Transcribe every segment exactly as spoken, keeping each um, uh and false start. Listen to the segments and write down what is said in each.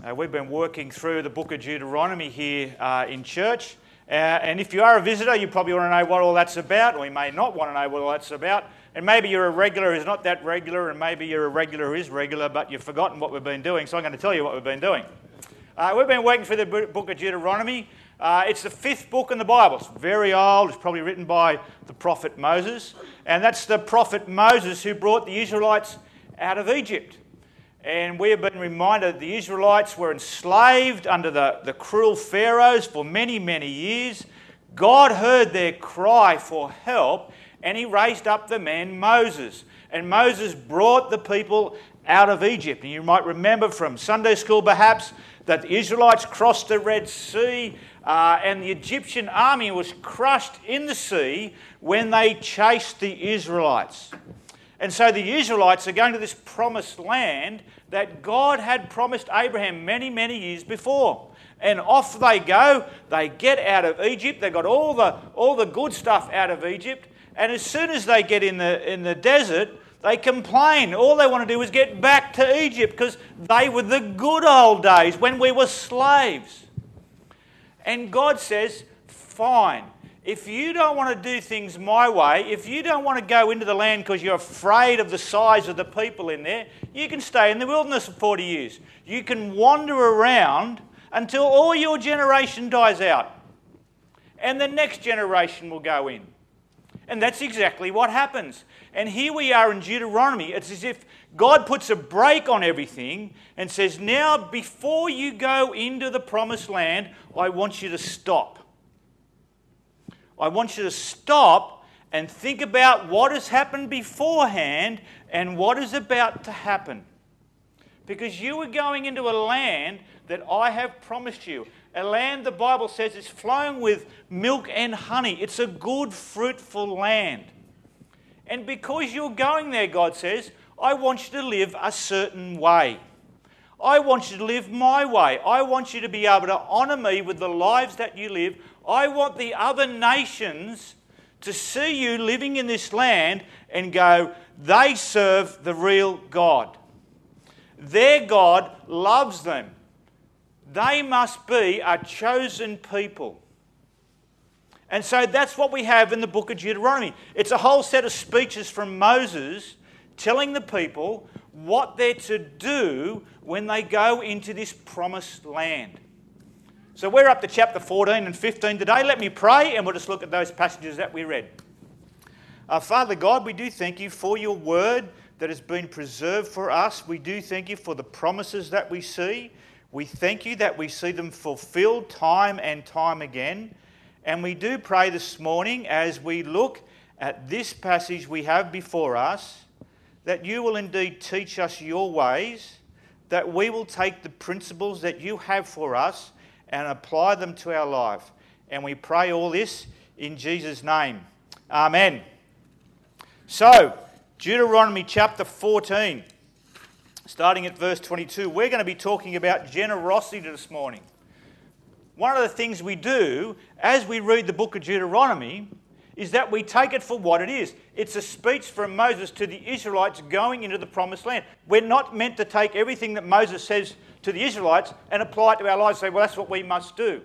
Uh, we've been working through the book of Deuteronomy here uh, in church. Uh, and if you are a visitor, you probably want to know what all that's about, or you may not want to know what all that's about. And maybe you're a regular who's not that regular, and maybe you're a regular who is regular, but you've forgotten what we've been doing. So I'm going to tell you what we've been doing. Uh, we've been working through the book of Deuteronomy. Uh, it's the fifth book in the Bible. It's very old. It's probably written by the prophet Moses. And that's the prophet Moses who brought the Israelites out of Egypt. And we have been reminded that the Israelites were enslaved under the, the cruel pharaohs for many, many years. God heard their cry for help, and he raised up the man Moses. And Moses brought the people out of Egypt. And you might remember from Sunday school perhaps that the Israelites crossed the Red Sea uh, and the Egyptian army was crushed in the sea when they chased the Israelites. And so the Israelites are going to this promised land that God had promised Abraham many, many years before. And off they go. They get out of Egypt. They got all the all the good stuff out of Egypt. And as soon as they get in the in the desert, they complain. All they want to do is get back to Egypt because they were the good old days when we were slaves. And God says, fine. If you don't want to do things my way, if you don't want to go into the land because you're afraid of the size of the people in there, you can stay in the wilderness for forty years. You can wander around until all your generation dies out. And the next generation will go in. And that's exactly what happens. And here we are in Deuteronomy. It's as if God puts a brake on everything and says, now before you go into the promised land, I want you to stop. I want you to stop and think about what has happened beforehand and what is about to happen. Because you are going into a land that I have promised you. A land, the Bible says, is flowing with milk and honey. It's a good, fruitful land. And because you're going there, God says, I want you to live a certain way. I want you to live my way. I want you to be able to honour me with the lives that you live. I want the other nations to see you living in this land and go, they serve the real God. Their God loves them. They must be a chosen people. And so that's what we have in the book of Deuteronomy. It's a whole set of speeches from Moses telling the people what they're to do when they go into this promised land. So we're up to chapter fourteen and fifteen today. Let me pray and we'll just look at those passages that we read. Uh, Father God, we do thank you for your word that has been preserved for us. We do thank you for the promises that we see. We thank you that we see them fulfilled time and time again. And we do pray this morning as we look at this passage we have before us, that you will indeed teach us your ways, that we will take the principles that you have for us and apply them to our life. And we pray all this in Jesus' name. Amen. So, Deuteronomy chapter fourteen, starting at verse twenty-two, we're going to be talking about generosity this morning. One of the things we do as we read the book of Deuteronomy is that we take it for what it is. It's a speech from Moses to the Israelites going into the promised land. We're not meant to take everything that Moses says to the Israelites and apply it to our lives and say, well, that's what we must do.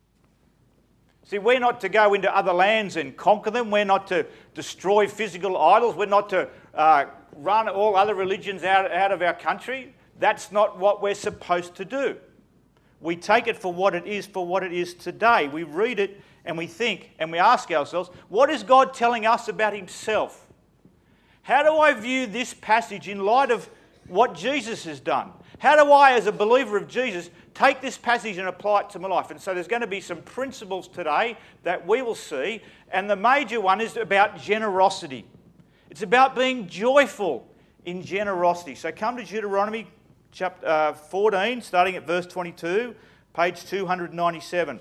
See, we're not to go into other lands and conquer them. We're not to destroy physical idols. We're not to uh, run all other religions out, out of our country. That's not what we're supposed to do. We take it for what it is, for what it is today. We read it and we think and we ask ourselves, what is God telling us about himself? How do I view this passage in light of what Jesus has done? How do I, as a believer of Jesus, take this passage and apply it to my life? And so there's going to be some principles today that we will see. And the major one is about generosity. It's about being joyful in generosity. So come to Deuteronomy chapter uh, fourteen, starting at verse twenty-two, page two ninety-seven.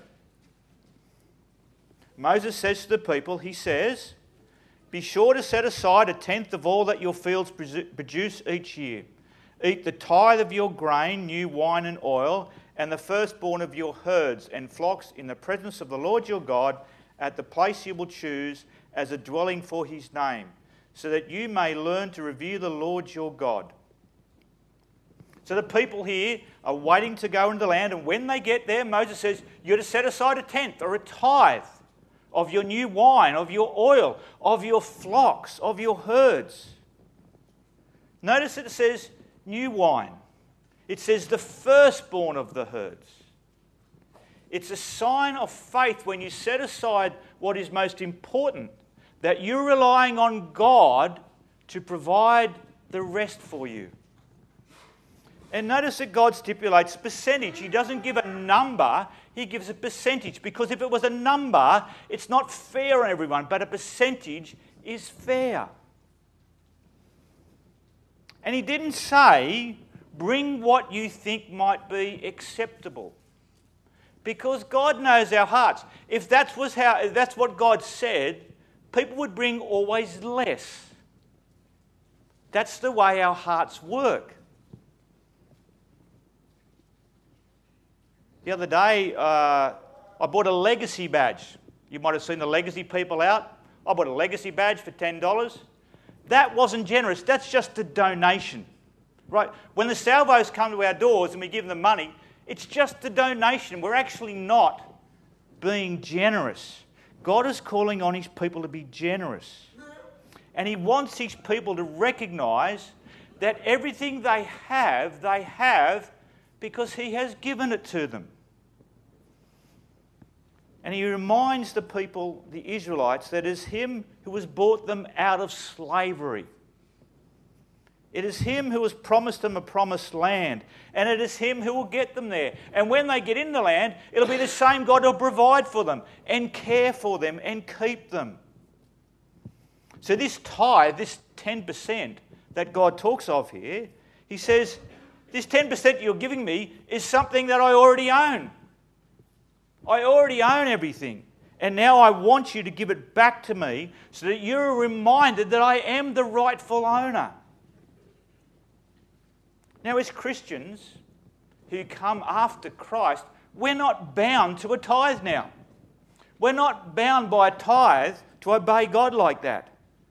Moses says to the people, he says, be sure to set aside a tenth of all that your fields produce each year. Eat the tithe of your grain, new wine and oil, and the firstborn of your herds and flocks in the presence of the Lord your God at the place you will choose as a dwelling for his name, so that you may learn to revere the Lord your God. So the people here are waiting to go into the land, and when they get there, Moses says, you're to set aside a tenth or a tithe of your new wine, of your oil, of your flocks, of your herds. Notice that it says new wine. It says the firstborn of the herds. It's a sign of faith when you set aside what is most important, that you're relying on God to provide the rest for you. And notice that God stipulates percentage. He doesn't give a number, he gives a percentage. Because if it was a number, it's not fair on everyone, but a percentage is fair. And he didn't say, bring what you think might be acceptable. Because God knows our hearts. If that was how, if that's what God said, people would bring always less. That's the way our hearts work. The other day, uh, I bought a legacy badge. You might have seen the legacy people out. I bought a legacy badge for ten dollars. That wasn't generous. That's just a donation. Right? When the salvos come to our doors and we give them money, it's just a donation. We're actually not being generous. God is calling on his people to be generous. And he wants his people to recognise that everything they have, they have because he has given it to them. And he reminds the people, the Israelites, that it is him who has brought them out of slavery. It is him who has promised them a promised land. And it is him who will get them there. And when they get in the land, it'll be the same God who will provide for them and care for them and keep them. So this tithe, this ten percent that God talks of here, he says, this ten percent you're giving me is something that I already own. I already own everything. And now I want you to give it back to me so that you're reminded that I am the rightful owner. Now, as Christians who come after Christ, we're not bound to a tithe now. We're not bound by a tithe to obey God like that.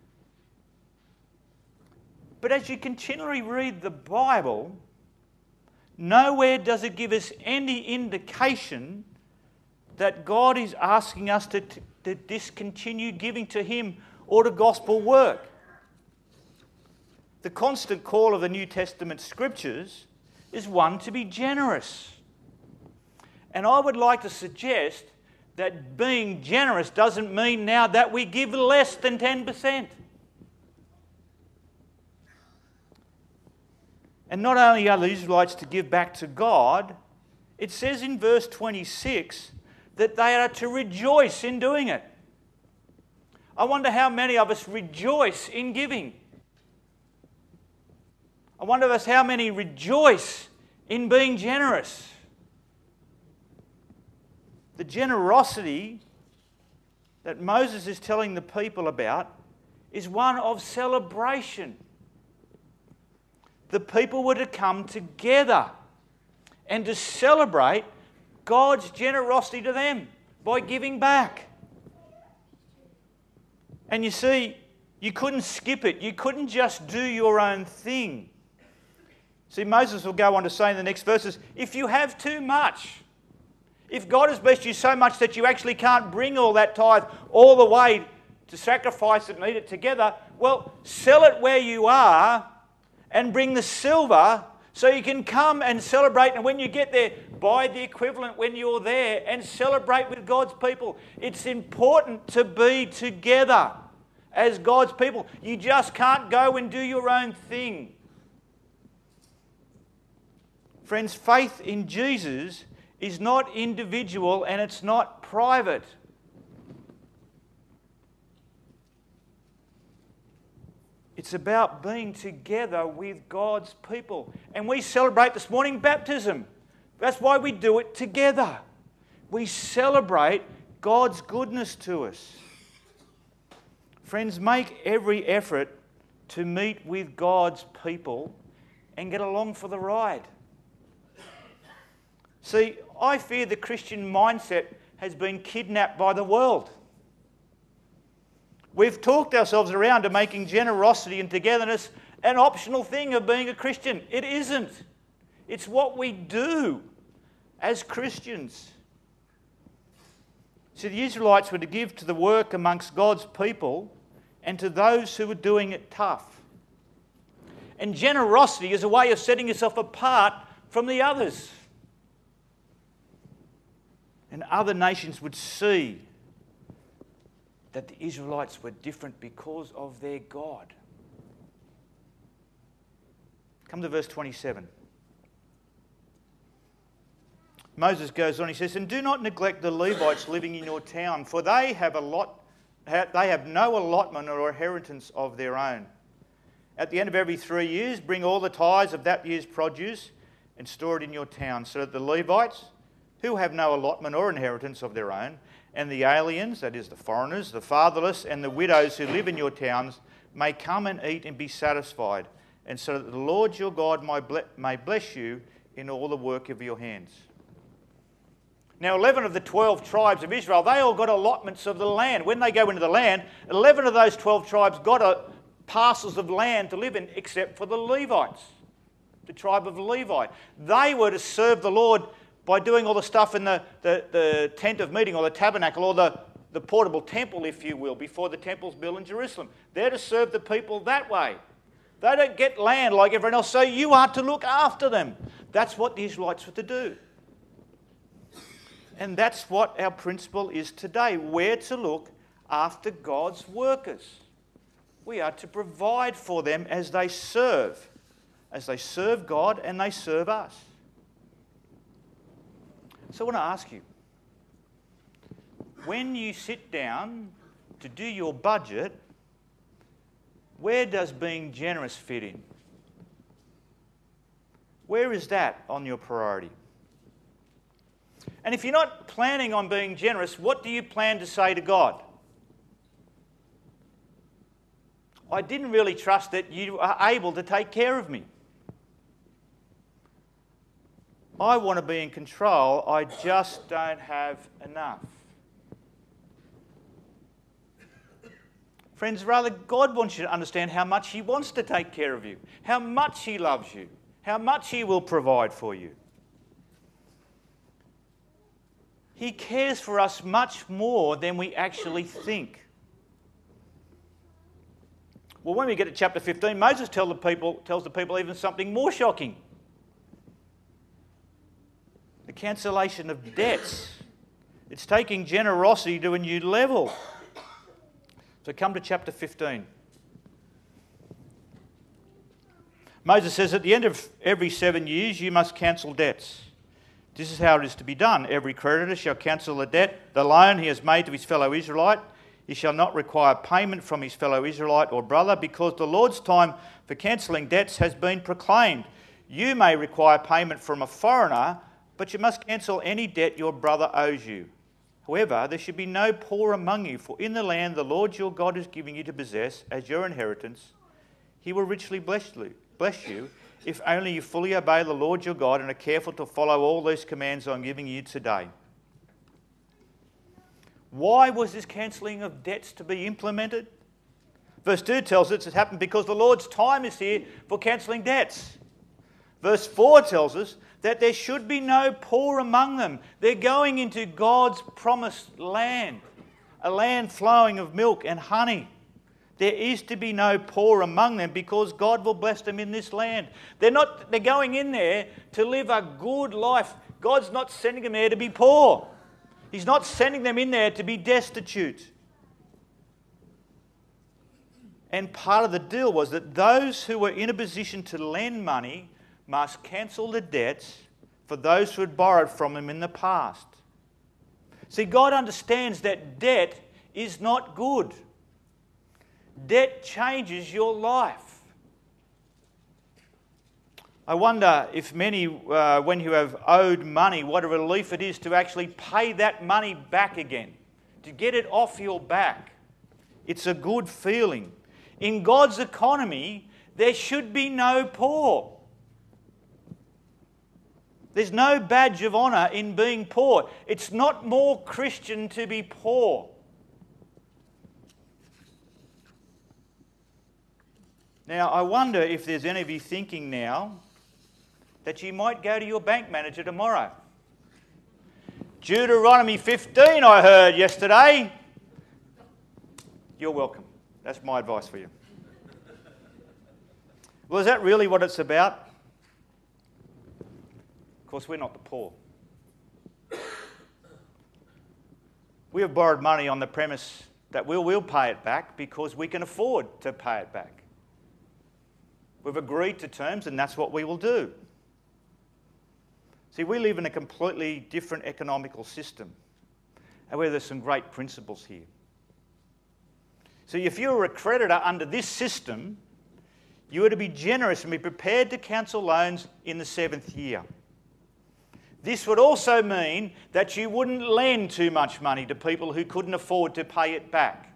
But as you continually read the Bible, nowhere does it give us any indication that God is asking us to, to discontinue giving to him or to gospel work. The constant call of the New Testament scriptures is one to be generous. And I would like to suggest that being generous doesn't mean now that we give less than ten percent. And not only are the Israelites to give back to God, it says in verse twenty-six that they are to rejoice in doing it. I wonder how many of us rejoice in giving. I wonder of us how many rejoice in being generous. The generosity that Moses is telling the people about is one of celebration. The people were to come together and to celebrate God's generosity to them by giving back. And you see, you couldn't skip it. You couldn't just do your own thing. See, Moses will go on to say in the next verses, if you have too much, if God has blessed you so much that you actually can't bring all that tithe all the way to sacrifice it and eat it together, well, sell it where you are and bring the silver so you can come and celebrate. And when you get there, buy the equivalent when you're there and celebrate with God's people. It's important to be together as God's people. You just can't go and do your own thing. Friends, faith in Jesus is not individual and it's not private. It's about being together with God's people. And we celebrate this morning baptism. That's why we do it together. We celebrate God's goodness to us. Friends, make every effort to meet with God's people and get along for the ride. See, I fear the Christian mindset has been kidnapped by the world. We've talked ourselves around to making generosity and togetherness an optional thing of being a Christian. It isn't. It's what we do as Christians. See, the Israelites were to give to the work amongst God's people and to those who were doing it tough. And generosity is a way of setting yourself apart from the others. And other nations would see that the Israelites were different because of their God. Come to verse twenty-seven. Moses goes on, he says, "And do not neglect the Levites living in your town, for they have a lot, they have no allotment or inheritance of their own. At the end of every three years, bring all the tithes of that year's produce and store it in your town, so that the Levites, who have no allotment or inheritance of their own, and the aliens, that is the foreigners, the fatherless, and the widows who live in your towns, may come and eat and be satisfied, and so that the Lord your God may bless you in all the work of your hands." Now, eleven of the twelve tribes of Israel, they all got allotments of the land. When they go into the land, eleven of those twelve tribes got a, parcels of land to live in, except for the Levites, the tribe of Levi. They were to serve the Lord by doing all the stuff in the, the, the tent of meeting, or the tabernacle, or the, the portable temple, if you will, before the temple's built in Jerusalem. They're to serve the people that way. They don't get land like everyone else, so you are to look after them. That's what the Israelites were to do. And that's what our principle is today. We're to look after God's workers. We are to provide for them as they serve, as they serve God and they serve us. So I want to ask you, when you sit down to do your budget, where does being generous fit in? Where is that on your priority? And if you're not planning on being generous, what do you plan to say to God? I didn't really trust that you are able to take care of me. I want to be in control, I just don't have enough. Friends, rather, God wants you to understand how much He wants to take care of you, how much He loves you, how much He will provide for you. He cares for us much more than we actually think. Well, when we get to chapter fifteen, Moses tell the people, tells the people even something more shocking. The cancellation of debts. It's taking generosity to a new level. So come to chapter fifteen. Moses says, "At the end of every seven years you must cancel debts. This is how it is to be done. Every creditor shall cancel the debt, the loan he has made to his fellow Israelite. He shall not require payment from his fellow Israelite or brother, because the Lord's time for cancelling debts has been proclaimed. You may require payment from a foreigner, but you must cancel any debt your brother owes you. However, there should be no poor among you, for in the land the Lord your God is giving you to possess as your inheritance, He will richly bless you, bless you if only you fully obey the Lord your God and are careful to follow all these commands I'm giving you today." Why was this cancelling of debts to be implemented? Verse two tells us it happened because the Lord's time is here for cancelling debts. Verse four tells us that there should be no poor among them. They're going into God's promised land, a land flowing of milk and honey. There is to be no poor among them because God will bless them in this land. They're not, they're going in there to live a good life. God's not sending them there to be poor. He's not sending them in there to be destitute. And part of the deal was that those who were in a position to lend money must cancel the debts for those who had borrowed from them in the past. See, God understands that debt is not good. Debt changes your life. I wonder if many, uh, when you have owed money, what a relief it is to actually pay that money back again, to get it off your back. It's a good feeling. In God's economy, there should be no poor. There's no badge of honour in being poor. It's not more Christian to be poor. Now, I wonder if there's any of you thinking now, that you might go to your bank manager tomorrow. Deuteronomy fifteen, I heard yesterday. You're welcome. That's my advice for you. Well, is that really what it's about? Of course, we're not the poor. We have borrowed money on the premise that we will pay it back because we can afford to pay it back. We've agreed to terms, and that's what we will do. See, we live in a completely different economical system. However, there's some great principles here. So if you were a creditor under this system, you were to be generous and be prepared to cancel loans in the seventh year. This would also mean that you wouldn't lend too much money to people who couldn't afford to pay it back.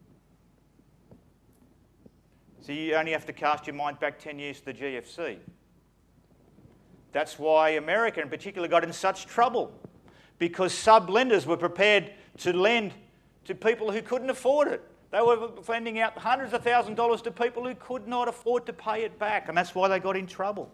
So you only have to cast your mind back ten years to the G F C. That's why America in particular got in such trouble, because sub-lenders were prepared to lend to people who couldn't afford it. They were lending out hundreds of thousands of dollars to people who could not afford to pay it back, and that's why they got in trouble.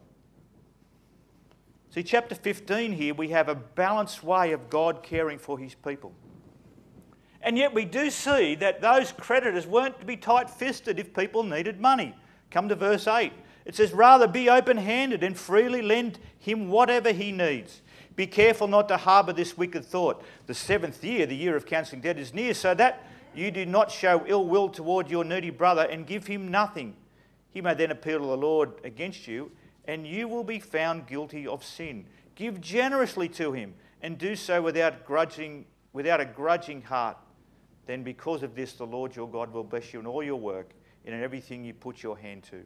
See, chapter fifteen here, we have a balanced way of God caring for his people. And yet we do see that those creditors weren't to be tight-fisted if people needed money. Come to verse eight. It says, rather be open-handed and freely lend him whatever he needs. Be careful not to harbour this wicked thought. The seventh year, the year of cancelling debt, is near, so that you do not show ill will toward your needy brother and give him nothing. He may then appeal to the Lord against you, and you will be found guilty of sin. Give generously to him, and do so without grudging, without a grudging heart. Then because of this, the Lord your God will bless you in all your work and in everything you put your hand to.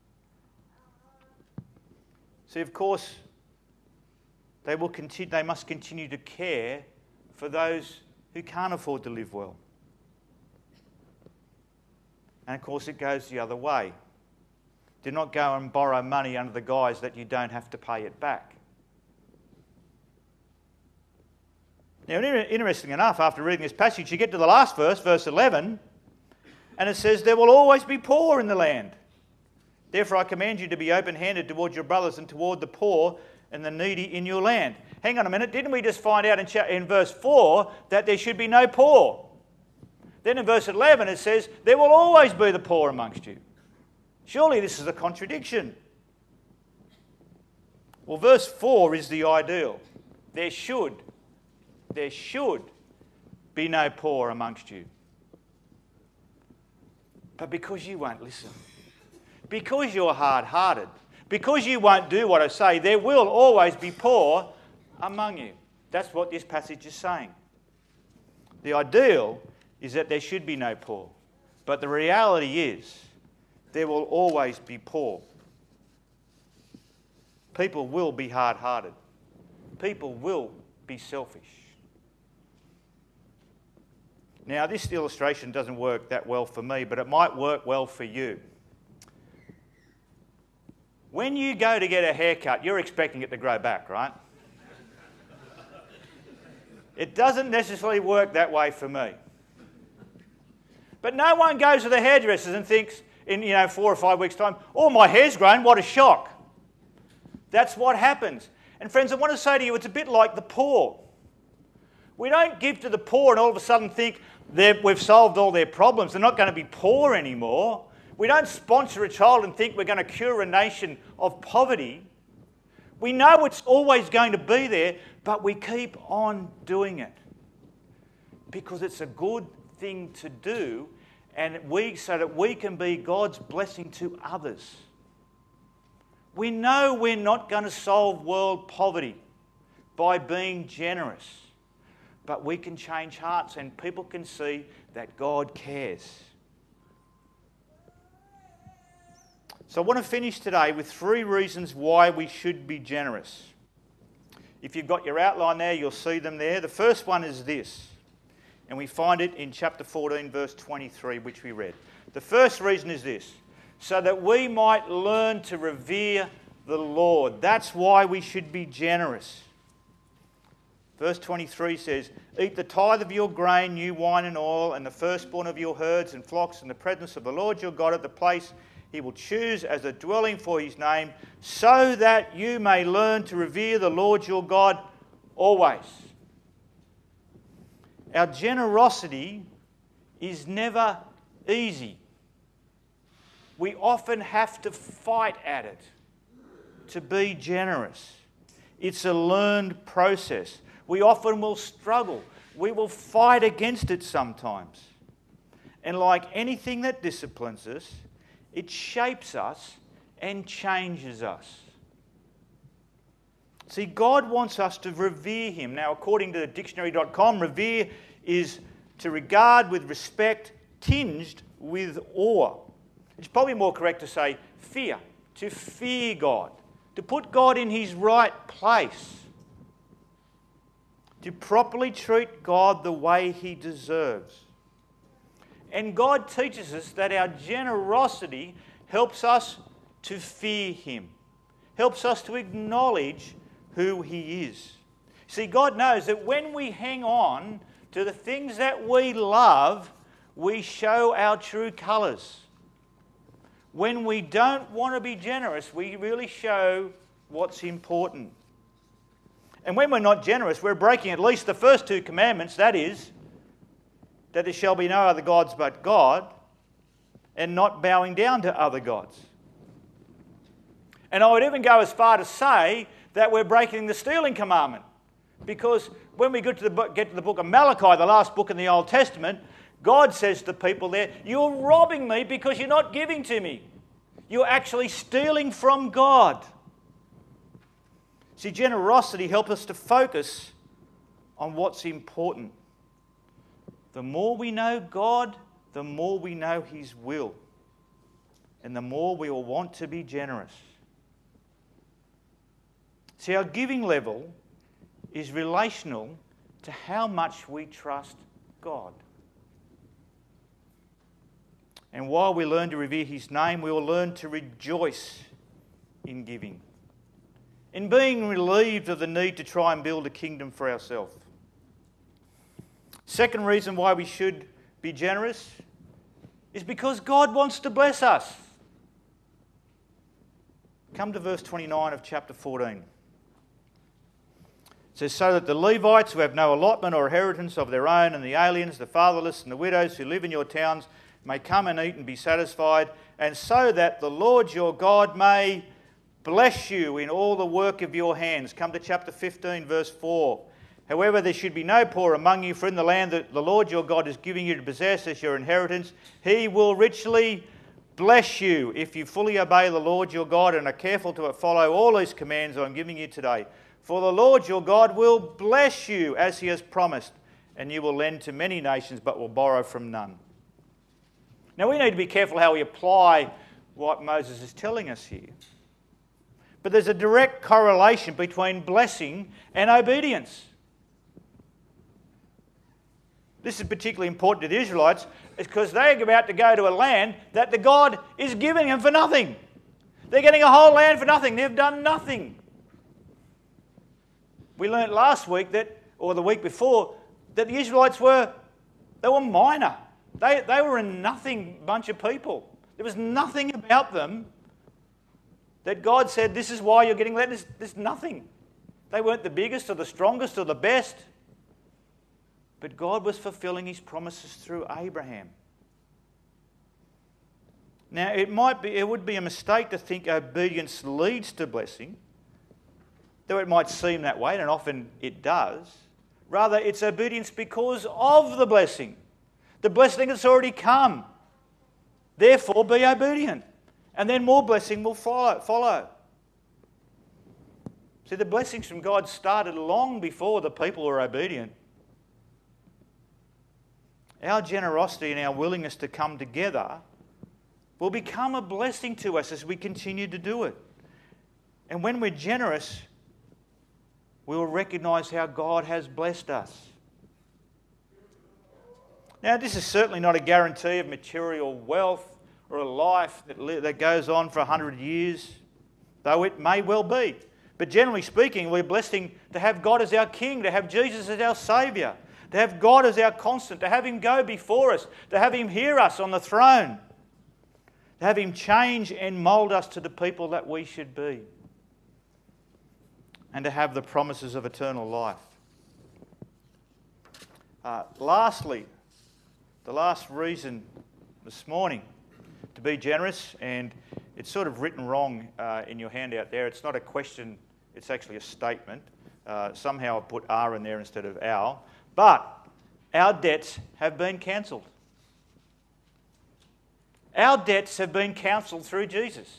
See, of course, they will continue, they must continue to care for those who can't afford to live well. And of course, it goes the other way. Do not go and borrow money under the guise that you don't have to pay it back. Now, interesting enough, after reading this passage, you get to the last verse, verse eleven, and it says, there will always be poor in the land. Therefore, I command you to be open-handed toward your brothers and toward the poor and the needy in your land. Hang on a minute, didn't we just find out in, cha- in verse four that there should be no poor? Then in verse eleven it says, there will always be the poor amongst you. Surely this is a contradiction. Well, verse four is the ideal. There should, there should be no poor amongst you. But because you won't listen, because you're hard-hearted, because you won't do what I say, there will always be poor among you. That's what this passage is saying. The ideal is that there should be no poor. But the reality is there will always be poor. People will be hard-hearted. People will be selfish. Now, this illustration doesn't work that well for me, but it might work well for you. When you go to get a haircut, you're expecting it to grow back, right? It doesn't necessarily work that way for me. But no one goes to the hairdressers and thinks in, you know, four or five weeks' time, oh, my hair's grown, what a shock. That's what happens. And friends, I want to say to you, it's a bit like the poor. We don't give to the poor and all of a sudden think that we've solved all their problems. They're not going to be poor anymore. We don't sponsor a child and think we're going to cure a nation of poverty. We know it's always going to be there, but we keep on doing it because it's a good thing to do, and we so that we can be God's blessing to others. We know we're not going to solve world poverty by being generous, but we can change hearts and people can see that God cares. So I want to finish today with three reasons why we should be generous. If you've got your outline there, you'll see them there. The first one is this, and we find it in chapter fourteen, verse twenty-three, which we read. The first reason is this, so that we might learn to revere the Lord. That's why we should be generous. Verse twenty-three says, eat the tithe of your grain, new wine and oil, and the firstborn of your herds and flocks in the presence of the Lord your God at the place he will choose as a dwelling for his name, so that you may learn to revere the Lord your God always. Our generosity is never easy. We often have to fight at it to be generous. It's a learned process. We often will struggle. We will fight against it sometimes. And like anything that disciplines us, it shapes us and changes us. See, God wants us to revere him. Now, according to dictionary dot com, revere is to regard with respect tinged with awe. It's probably more correct to say fear, to fear God, to put God in his right place, to properly treat God the way he deserves. And God teaches us that our generosity helps us to fear him, helps us to acknowledge who he is. See, God knows that when we hang on to the things that we love, we show our true colours. When we don't want to be generous, we really show what's important. And when we're not generous, we're breaking at least the first two commandments, that is, that there shall be no other gods but God, and not bowing down to other gods. And I would even go as far to say that we're breaking the stealing commandment. Because when we get to, the book, get to the book of Malachi, the last book in the Old Testament, God says to people there, you're robbing me because you're not giving to me. You're actually stealing from God. See, generosity helps us to focus on what's important. The more we know God, the more we know his will. And the more we will want to be generous. See, our giving level is relational to how much we trust God. And while we learn to revere his name, we will learn to rejoice in giving, in being relieved of the need to try and build a kingdom for ourselves. Second reason why we should be generous is because God wants to bless us. Come to verse twenty-nine of chapter fourteen. It says, so that the Levites who have no allotment or inheritance of their own, and the aliens, the fatherless, and the widows who live in your towns may come and eat and be satisfied, and so that the Lord your God may bless you in all the work of your hands. Come to chapter fifteen, verse four. However, there should be no poor among you, for in the land that the Lord your God is giving you to possess as your inheritance, he will richly bless you if you fully obey the Lord your God and are careful to follow all these commands I'm giving you today. For the Lord your God will bless you as he has promised, and you will lend to many nations but will borrow from none. Now we need to be careful how we apply what Moses is telling us here. But there's a direct correlation between blessing and obedience. This is particularly important to the Israelites because they're about to go to a land that the God is giving them for nothing. They're getting a whole land for nothing. They've done nothing. We learnt last week that, or the week before, that the Israelites were, they were minor. They, they were a nothing bunch of people. There was nothing about them that God said, this is why you're getting let. There's, there's nothing. They weren't the biggest or the strongest or the best. But God was fulfilling his promises through Abraham. Now, it might be, it would be a mistake to think obedience leads to blessing, though it might seem that way, and often it does. Rather, it's obedience because of the blessing. The blessing has already come. Therefore, be obedient. And then more blessing will follow. follow. See, the blessings from God started long before the people were obedient. Our generosity and our willingness to come together will become a blessing to us as we continue to do it. And when we're generous, we will recognise how God has blessed us. Now, this is certainly not a guarantee of material wealth or a life that, li- that goes on for a hundred years, though it may well be. But generally speaking, we're blessed to have God as our King, to have Jesus as our Saviour, to have God as our constant, to have him go before us, to have him hear us on the throne, to have him change and mould us to the people that we should be, and to have the promises of eternal life. Uh, lastly, the last reason this morning to be generous, and it's sort of written wrong uh, in your handout there. It's not a question, it's actually a statement. Uh, somehow I put "are" in there instead of "our." But our debts have been cancelled. Our debts have been cancelled through Jesus.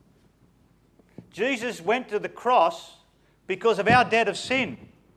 Jesus went to the cross because of our debt of sin.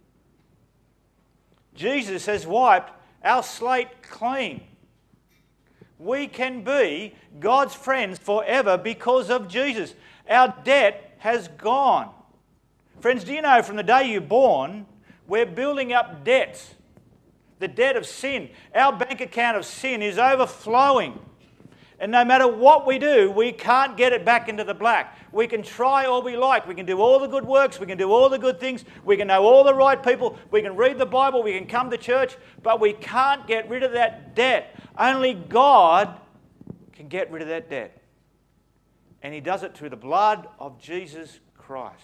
Jesus has wiped our slate clean. We can be God's friends forever because of Jesus. Our debt has gone. Friends, do you know from the day you're born, we're building up debts. The debt of sin. Our bank account of sin is overflowing. And no matter what we do, we can't get it back into the black. We can try all we like. We can do all the good works. We can do all the good things. We can know all the right people. We can read the Bible. We can come to church. But we can't get rid of that debt. Only God can get rid of that debt. And He does it through the blood of Jesus Christ.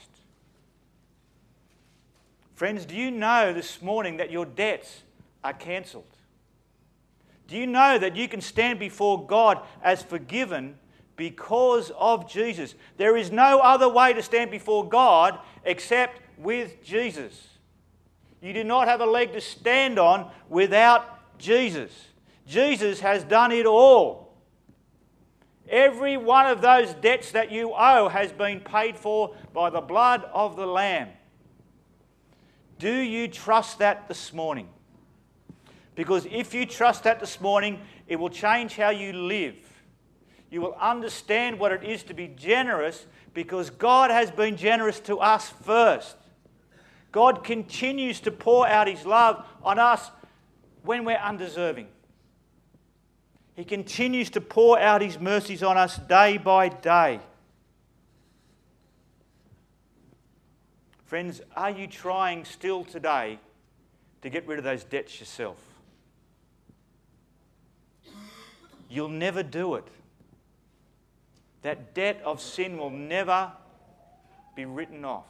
Friends, do you know this morning that your debts are cancelled? Do you know that you can stand before God as forgiven because of Jesus? There is no other way to stand before God except with Jesus. You do not have a leg to stand on without Jesus. Jesus has done it all. Every one of those debts that you owe has been paid for by the blood of the Lamb. Do you trust that this morning? Because if you trust that this morning, it will change how you live. You will understand what it is to be generous because God has been generous to us first. God continues to pour out His love on us when we're undeserving. He continues to pour out His mercies on us day by day. Friends, are you trying still today to get rid of those debts yourself? You'll never do it. That debt of sin will never be written off.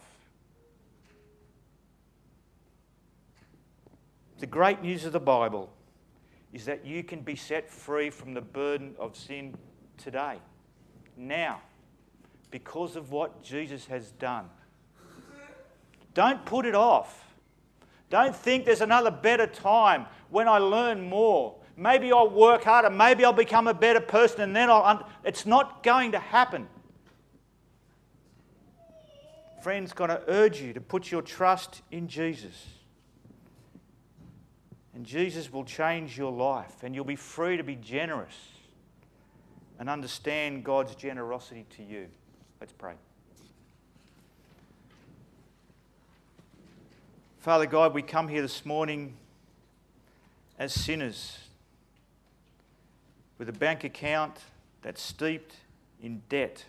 The great news of the Bible is that you can be set free from the burden of sin today, now, because of what Jesus has done. Don't put it off. Don't think there's another better time when I learn more. Maybe I'll work harder. Maybe I'll become a better person and then I'll... Un- it's not going to happen. Friends, got to urge you to put your trust in Jesus. And Jesus will change your life and you'll be free to be generous and understand God's generosity to you. Let's pray. Father God, we come here this morning as sinners with a bank account that's steeped in debt.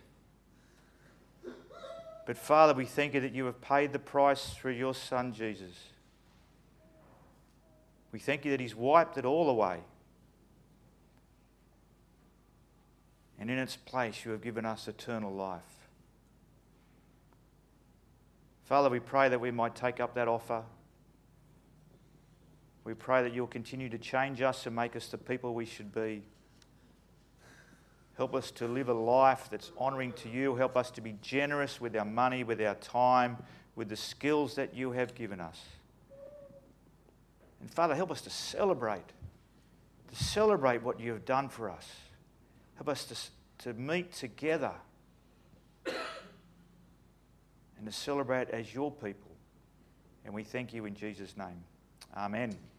But Father, we thank you that you have paid the price through your Son, Jesus. We thank you that He's wiped it all away. And in its place, you have given us eternal life. Father, we pray that we might take up that offer. We pray that you'll continue to change us and make us the people we should be. Help us to live a life that's honouring to you. Help us to be generous with our money, with our time, with the skills that you have given us. And Father, help us to celebrate, to celebrate what you have done for us. Help us to, to meet together and to celebrate as your people. And we thank you in Jesus' name. Amen.